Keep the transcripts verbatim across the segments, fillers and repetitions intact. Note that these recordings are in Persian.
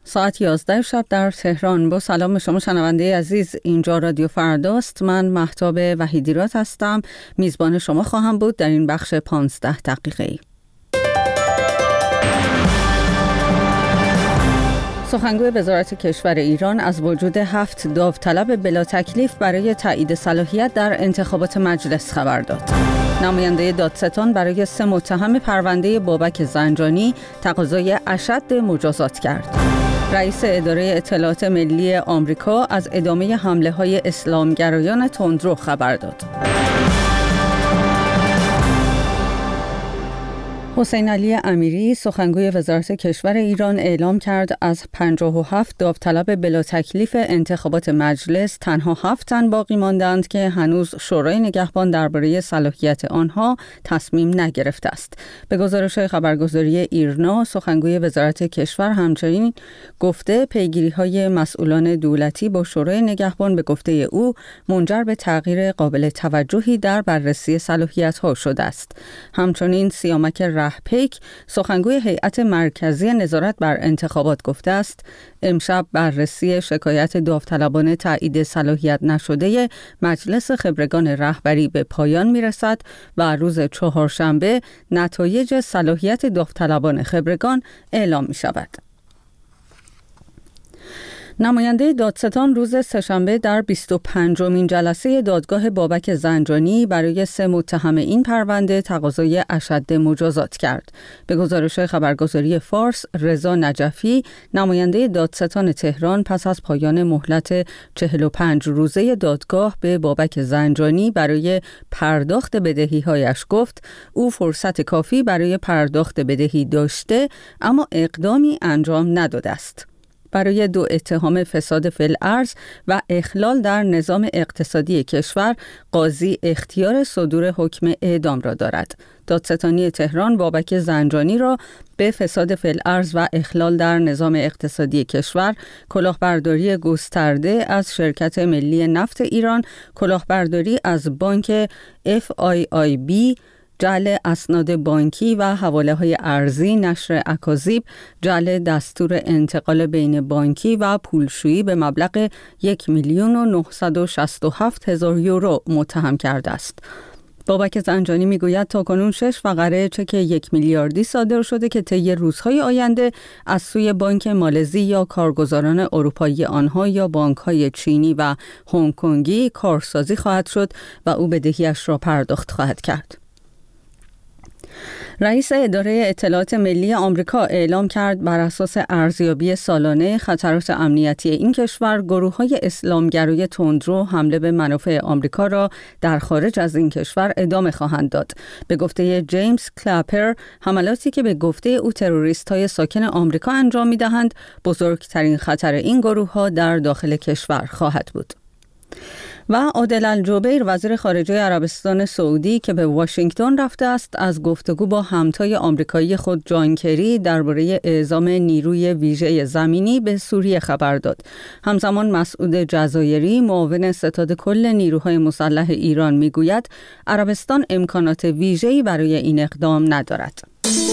ساعت یازده شب در تهران. با سلام شما شنونده عزیز، اینجا رادیو فرداست. من مهتاب وحیدیرات هستم، میزبان شما خواهم بود در این بخش پانزده دقیقه‌ای. سخنگوی وزارت کشور ایران از وجود هفت داوطلب بلا تکلیف برای تایید صلاحیت در انتخابات مجلس خبر داد. نماینده دادستان برای سه متهم پرونده بابک زنجانی تقاضای اشد مجازات کرد. رئیس اداره اطلاعات ملی آمریکا از ادامه حمله‌های اسلامگرایان تندرو خبر داد. حسین علی امیری سخنگوی وزارت کشور ایران اعلام کرد از پنجاه و هفت داوطلب بلا تکلیف انتخابات مجلس تنها هفت تن باقی ماندند که هنوز شورای نگهبان درباره صلاحیت آنها تصمیم نگرفته است. به گزارش خبرگزاری ایرنا، سخنگوی وزارت کشور همچنین گفته پیگیری‌های مسئولان دولتی با شورای نگهبان به گفته او منجر به تغییر قابل توجهی در بررسی صلاحیت‌ها شده است. همچنین سیامک رهپیک سخنگوی هیئت مرکزی نظارت بر انتخابات گفته است امشب بررسی شکایت داوطلبان تایید صلاحیت نشده مجلس خبرگان رهبری به پایان میرسد و روز چهارشنبه نتایج صلاحیت داوطلبان خبرگان اعلام می شود. نماینده دادستان روز سه‌شنبه در بیست و پنجمین جلسه دادگاه بابک زنجانی برای سه متهم این پرونده تقاضای اشد مجازات کرد. به گزارش خبرگزاری فارس، رضا نجفی نماینده دادستان تهران پس از پایان مهلت چهل و پنج روزه دادگاه به بابک زنجانی برای پرداخت بدهی‌هایش گفت او فرصت کافی برای پرداخت بدهی داشته اما اقدامی انجام نداده است. برای دو اتهام فساد فی الارض و اخلال در نظام اقتصادی کشور، قاضی اختیار صدور حکم اعدام را دارد. دادستانی تهران بابک زنجانی را به فساد فی الارض و اخلال در نظام اقتصادی کشور، کلاهبرداری گسترده از شرکت ملی نفت ایران، کلاهبرداری از بانک اف آی آی بی، جعل اسناد بانکی و حواله‌های ارزی، نشر اکاذیب، جعل دستور انتقال بین بانکی و پولشویی به مبلغ یک میلیون و نهصد و شصت و هفت هزار یورو متهم کرده است. بابک زنجانی میگوید تاکنون شش فقره چک یک میلیاردی صادر شده که طی روزهای آینده از سوی بانک مالزی یا کارگزاران اروپایی آنها یا بانک‌های چینی و هنگ کنگی کارسازی خواهد شد و او بدهیش را پرداخت خواهد کرد. رئیس اداره اطلاعات ملی آمریکا اعلام کرد بر اساس ارزیابی سالانه خطرات امنیتی این کشور، گروه‌های اسلامگرای تندرو حمله به منافع آمریکا را در خارج از این کشور ادامه خواهند داد. به گفته جیمز کلاپر، حملاتی که به گفته او تروریست‌های ساکن آمریکا انجام می‌دهند، بزرگترین خطر این گروه‌ها در داخل کشور خواهد بود. و عادل الجبیر وزیر خارجه عربستان سعودی که به واشنگتن رفته است، از گفتگو با همتای آمریکایی خود جان کری درباره اعزام نیروی ویژه زمینی به سوریه خبر داد. همزمان مسعود جزایری معاون ستاد کل نیروهای مسلح ایران میگوید عربستان امکانات ویژه‌ای برای این اقدام ندارد.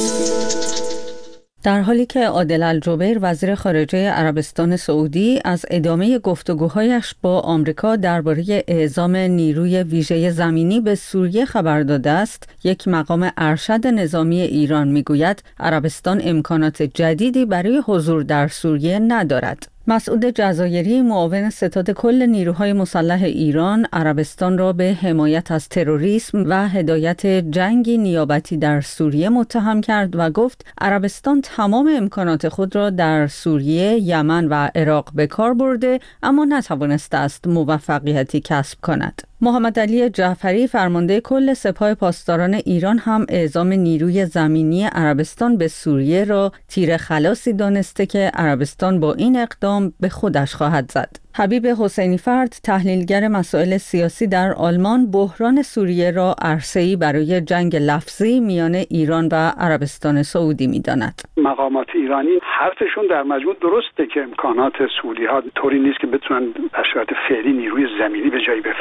در حالی که عادل الجبیر وزیر خارجه عربستان سعودی از ادامه گفتگوهایش با آمریکا درباره اعزام نیروی ویژه زمینی به سوریه خبر داده است، یک مقام ارشد نظامی ایران میگوید عربستان امکانات جدیدی برای حضور در سوریه ندارد. مسعود جزایری معاون ستاد کل نیروهای مسلح ایران عربستان را به حمایت از تروریسم و هدایت جنگی نیابتی در سوریه متهم کرد و گفت عربستان تمام امکانات خود را در سوریه، یمن و عراق به کار برده اما نتوانسته است موفقیتی کسب کند. محمد علی جعفری فرمانده کل سپاه پاسداران ایران هم اعزام نیروی زمینی عربستان به سوریه را تیر خلاصی دانسته که عربستان با این اقدام به خودش خواهد زد. حبیب حسینی فرد تحلیلگر مسائل سیاسی در آلمان بحران سوریه را عرصه‌ای برای جنگ لفظی میان ایران و عربستان سعودی می‌داند. مقامات ایرانی حرفشون در مجموع درسته که امکانات سعودی‌ها طوری نیست که بتونن به صورت فعلی نیروی زمینی به جایی بفرستند.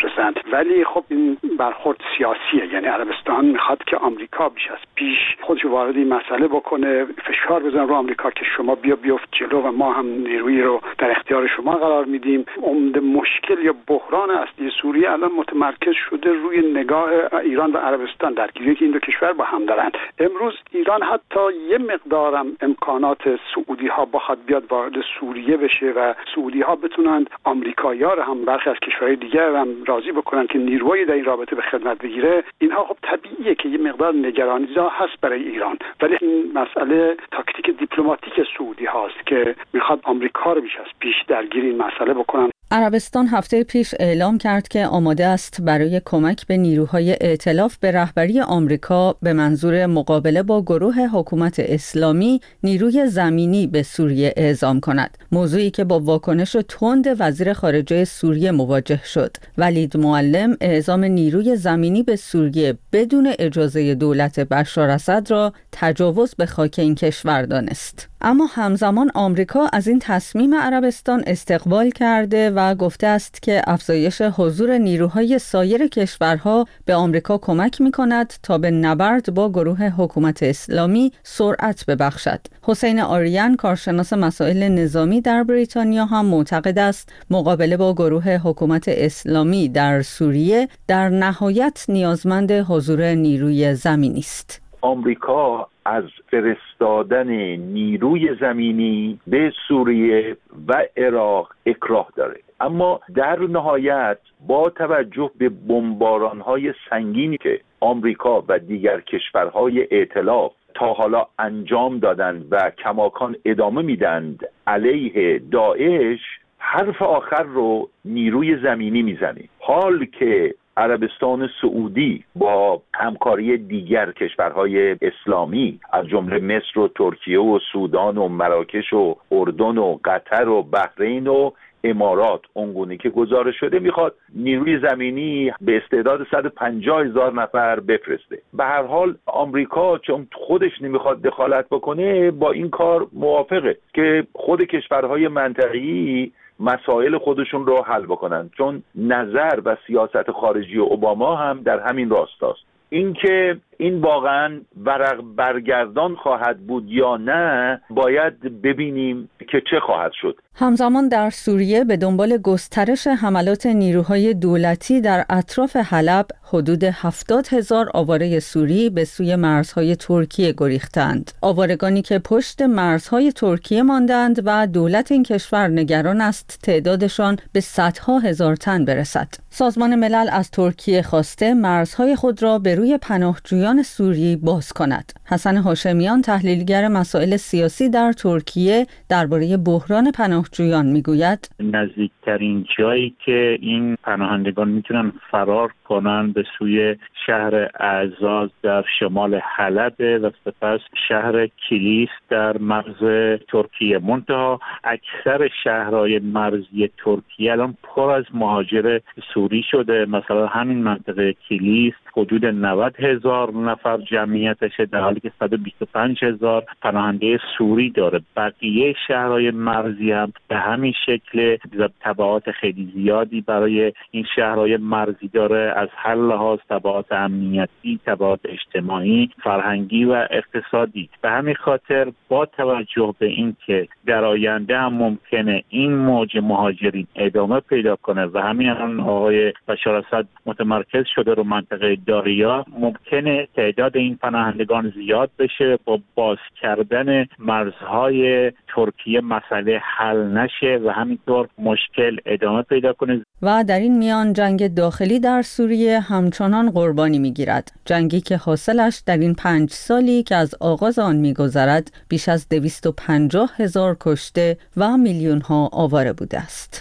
ولی خب این برخورد سیاسیه، یعنی عربستان میخواد که آمریکا بیش از پیش خودش وارد این مسئله بکنه، فشار بزنه رو آمریکا که شما بیا بیفت جلو و ما هم نیرویی رو در اختیار شما قرار میدیم. عمده مشکل یا بحران اصلی سوریه الان متمرکز شده روی نگاه ایران و عربستان درگیری که این دو کشور با هم دارن. امروز ایران حتی یه مقدارم امکانات سعودی ها بخواد بیاد وارد سوریه بشه و سعودی ها بتونن آمریکایی‌ها رو هم برخی از کشورهای دیگر هم راضی بکنن که نیروی در این رابطه به خدمت بگیره، اینها خب طبیعیه که یه مقدار نگرانی هست برای ایران. ولی این مسئله تاکتیک دیپلماتیک سعودی هاست که میخواد آمریکا رو بیش از پیش درگیر این مسئله بکنن. عربستان هفته پیش اعلام کرد که آماده است برای کمک به نیروهای ائتلاف به رهبری آمریکا به منظور مقابله با گروه حکومت اسلامی نیروی زمینی به سوریه اعزام کند. موضوعی که با واکنش تند وزیر خارجه سوریه مواجه شد. ولید معلم اعزام نیروی زمینی به سوریه بدون اجازه دولت بشار اسد را تجاوز به خاک این کشور دانست. اما همزمان آمریکا از این تصمیم عربستان استقبال کرده و گفته است که افزایش حضور نیروهای سایر کشورها به آمریکا کمک می‌کند تا به نبرد با گروه حکومت اسلامی سرعت ببخشد. حسین آریان، کارشناس مسائل نظامی در بریتانیا، هم معتقد است مقابله با گروه حکومت اسلامی در سوریه در نهایت نیازمند حضور نیروی زمینی است. آمریکا از فرستادن نیروی زمینی به سوریه و عراق اکراه داره، اما در نهایت با توجه به بمباران‌های سنگینی که آمریکا و دیگر کشورهای ائتلاف تا حالا انجام دادند و کماکان ادامه میدند علیه داعش، حرف آخر رو نیروی زمینی میزنه. حال که عربستان سعودی با همکاری دیگر کشورهای اسلامی از جمله مصر و ترکیه و سودان و مراکش و اردن و قطر و بحرین و امارات اونگونه که گزارش شده میخواد نیروی زمینی به استعداد صد و پنجاه هزار نفر بفرسته. به هر حال آمریکا چون خودش نمیخواد دخالت بکنه با این کار موافقه که خود کشورهای منطقه‌ای مسائل خودشون رو حل بکنن، چون نظر و سیاست خارجی اوباما هم در همین راستاست. اینکه این واقعا ورق برگردان خواهد بود یا نه باید ببینیم که چه خواهد شد. همزمان در سوریه به دنبال گسترش حملات نیروهای دولتی در اطراف حلب حدود هفتاد هزار آواره سوری به سوی مرزهای ترکیه گریختند. آوارگانی که پشت مرزهای ترکیه ماندند و دولت این کشور نگران است تعدادشان به صدها هزار تن برسد. سازمان ملل از ترکیه خواسته مرزهای خود را به روی پناهجویان سوری باز کند. حسن هاشمیان، تحلیلگر مسائل سیاسی در ترکیه، درباره بحران پناهجویان میگوید نزدیکترین جایی که این پناهندگان میتونن فرار کنن به سوی شهر اعزاز در شمال حلب و سپس شهر کلیس در مرز ترکیه. منتها اکثر شهرهای مرزی ترکیه الان پر از مهاجر سوری شده. مثلا همین منطقه کلیس حدود نود هزار نفر جمعیتشه، در حالی که صد و بیست و پنج هزار پناهنده سوری داره. بقیه شهرهای مرزی هم به همین شکل تبعات خیلی زیادی برای این شهرهای مرزی داره، از هر لحاظ تبعات امنیتی، تبعات اجتماعی، فرهنگی و اقتصادی. به همین خاطر با توجه به این که در آینده هم ممکنه این موج مهاجرین ادامه پیدا کنه و همین الان آقای بشار اسد متمرکز شده رو منطقه داریا، ممکنه تعداد این پناهندگان زیاد بشه. با باز کردن مرزهای ترکیه مسئله حل نشه و همینطور مشکل ادامه پیدا کنه. و در این میان جنگ داخلی در سوریه همچنان قربانی میگیرد. جنگی که حاصلش در این پنج سالی که از آغاز آن میگذرد بیش از دویست و پنجاه هزار کشته و میلیون ها آواره بوده است.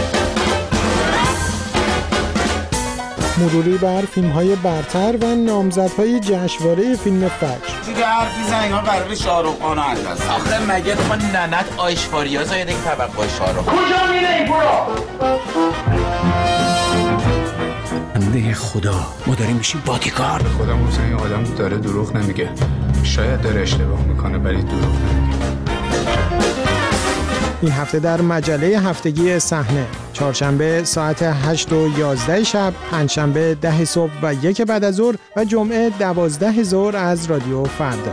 مروری بر فیلم‌های برتر و نامزدهای جشنواره فیلم فجر. دیگه حرفی زن اینا قراره شاهرخ خان انداز. آخه مگه تو ننت آیشواریا زایده که توقع شاهرخ. کجا میری برو؟ بنده خدا ما داریم میشیم بادیگارد. خودم گفتم این آدم داره دروغ نمیگه. شاید داره اشتباه میکنه ولی دروغ نمیگه. این هفته در مجله هفتگی صحنه چهارشنبه ساعت هشت و یازده شب، پنجشنبه ده صبح و یک بعد از ظهر و جمعه دوازده ظهر از رادیو فردا.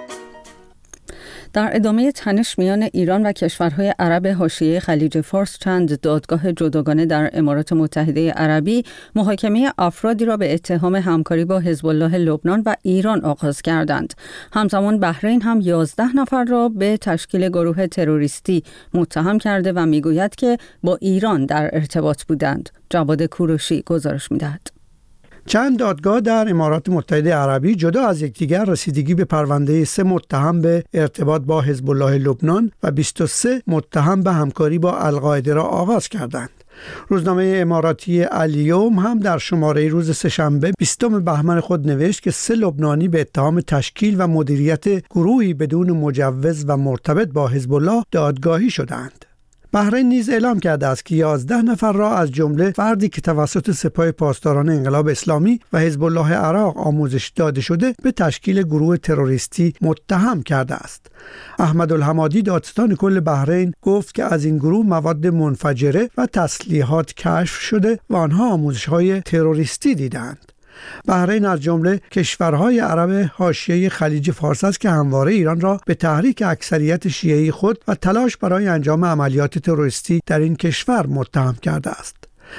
در ادامه تنش میان ایران و کشورهای عرب حاشیه خلیج فارس، چند دادگاه جداگانه در امارات متحده عربی محاکمه افرادی را به اتهام همکاری با حزب الله لبنان و ایران آغاز کردند. همزمان بحرین هم یازده نفر را به تشکیل گروه تروریستی متهم کرده و میگوید که با ایران در ارتباط بودند. جواد کوروشی گزارش میدهد. چند دادگاه در امارات متحده عربی جدا از یکدیگر رسیدگی به پرونده سه متهم به ارتباط با حزب الله لبنان و بیست و سه متهم به همکاری با القاعده را آغاز کردند. روزنامه اماراتی الیوم هم در شماره روز سه‌شنبه بیستم بهمن خود نوشت که سه لبنانی به اتهام تشکیل و مدیریت گروهی بدون مجوز و مرتبط با حزب الله دادگاهی شدند. بحرین نیز اعلام کرده است که یازده نفر را از جمله فردی که توسط سپاه پاسداران انقلاب اسلامی و حزب الله عراق آموزش داده شده به تشکیل گروه تروریستی متهم کرده است. احمد الحمادی دادستان کل بحرین گفت که از این گروه مواد منفجره و تسلیحات کشف شده و آنها آموزش‌های تروریستی دیدند. بحرین از جمله کشورهای عرب حاشیه خلیج فارس است که همواره ایران را به تحریک اکثریت شیعی خود و تلاش برای انجام عملیات تروریستی در این کشور متهم کرده است.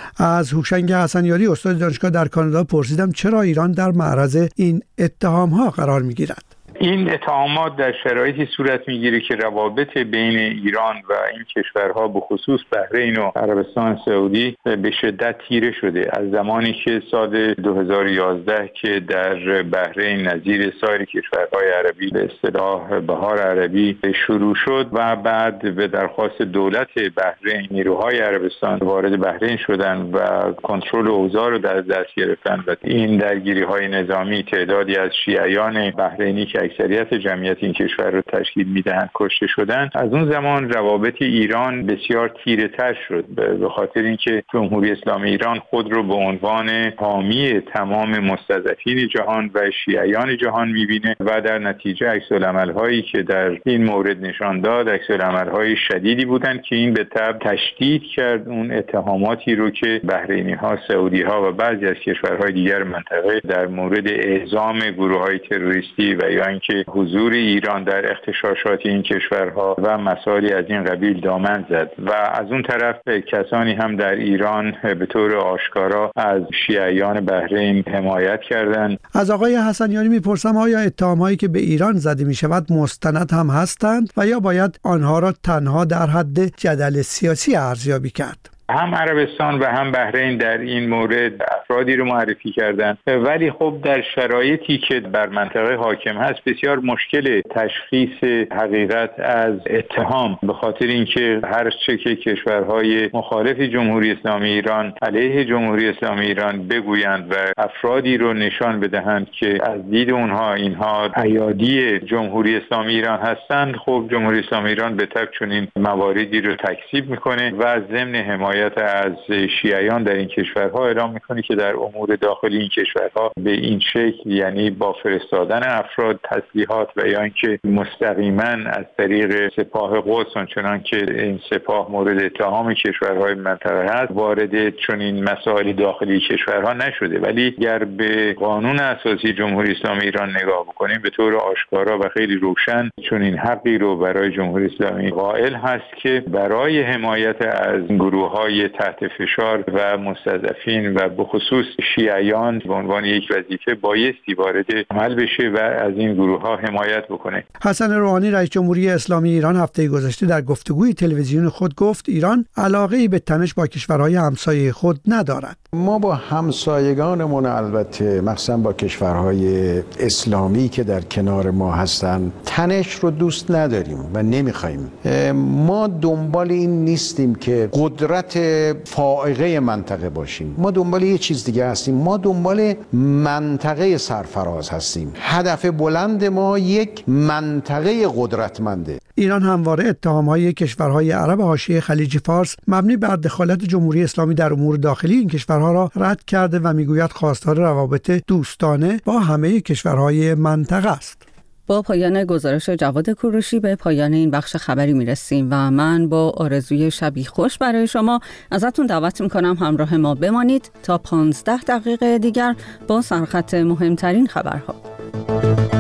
از هوشنگ حسنیاری استاد دانشگاه در کانادا پرسیدم چرا ایران در معرض این اتهام‌ها قرار می‌گیرد. این اتهامات در شرایطی صورت میگیره که روابط بین ایران و این کشورها به خصوص بحرین و عربستان سعودی به شدت تیره شده. از زمانی که سال دو هزار و یازده که در بحرین نظیر سایر کشورهای عربی به اصطلاح بهار عربی شروع شد و بعد به درخواست دولت بحرین نیروهای عربستان وارد بحرین شدن و کنترل اوضاع رو در دست گرفتن و این درگیری‌های نظامی تعدادی از شیعیان بحرینی که اکثریت جمعیت این کشور رو تشکیل میدهند کشته شدند. از اون زمان روابط ایران بسیار تیره تر شد به خاطر اینکه جمهوری اسلامی ایران خود رو به عنوان حامی تمام مستضعفین جهان و شیعیان جهان میبینه و در نتیجه عکس‌العمل‌هایی که در این مورد نشان داد عکس‌العمل‌های شدیدی بودند که این به تبع تشدید کرد اون اتهاماتی رو که بحرینی‌ها، سعودی‌ها و بعضی از کشورهای دیگر منطقه در مورد اعزام گروه‌های تروریستی و یا اینکه حضور ایران در اغتشاشات این کشورها و مسائلی از این قبیل دامن زد و از اون طرف کسانی هم در ایران به طور آشکارا از شیعیان بحرین حمایت کردند. از آقای حسنیانی میپرسم آیا اتهامایی که به ایران زده میشود مستند هم هستند و یا باید آنها را تنها در حد جدل سیاسی ارزیابی کرد؟ هم عربستان و هم بحرین در این مورد افرادی رو معرفی کردن، ولی خب در شرایطی که بر منطقه حاکم هست بسیار مشکل تشخیص حقیقت از اتهام، به خاطر اینکه هر چه که کشورهای مخالف جمهوری اسلامی ایران علیه جمهوری اسلامی ایران بگویند و افرادی رو نشان بدهند که از دید اونها اینها ایادی جمهوری اسلامی ایران هستند، خب جمهوری اسلامی ایران به طبع چنین مواردی رو تکذیب میکنه و ضمن حمایت از شیعیان در این کشورها اعلام میکنه که در امور داخلی این کشورها به این شکل، یعنی با فرستادن افراد تسلیحات و یا اینکه مستقیما از طریق سپاه قدس، چنان که این سپاه مورد اتهام کشورهای منطقه هست، وارد چنین مسائل داخلی کشورها نشده. ولی اگر به قانون اساسی جمهوری اسلامی ایران نگاه بکنیم به طور آشکارا و خیلی روشن چنین حقی رو برای جمهوری اسلامی قائل هست که برای حمایت از گروه‌های تحت فشار و مستضعفین و به خصوص شیعیان به عنوان یک وظیفه بایستی وارد عمل بشه و از این گروه ها حمایت بکنه. حسن روحانی رئیس جمهوری اسلامی ایران هفته گذشته در گفتگوی تلویزیون خود گفت ایران علاقه‌ای به تنش با کشورهای همسایه خود ندارد. ما با همسایگانمون البته مخصوصا با کشورهای اسلامی که در کنار ما هستن تنش رو دوست نداریم و نمیخوایم. ما دنبال این نیستیم که قدرت فائقه منطقه باشیم، ما دنبال یه چیز دیگه هستیم، ما دنبال منطقه سرفراز هستیم. هدف بلند ما یک منطقه قدرتمنده. ایران همواره اتهام‌های کشورهای عرب حاشیه خلیج فارس مبنی بر دخالت جمهوری اسلامی در امور داخلی این کشورها را رد کرده و میگوید خواستار روابط دوستانه با همه کشورهای منطقه است. با پایان گزارش جواد کوروشی به پایان این بخش خبری میرسیم و من با آرزوی شبی خوش برای شما ازتون دعوت میکنم همراه ما بمانید تا پانزده دقیقه دیگر با سرخط مهمترین خبرها.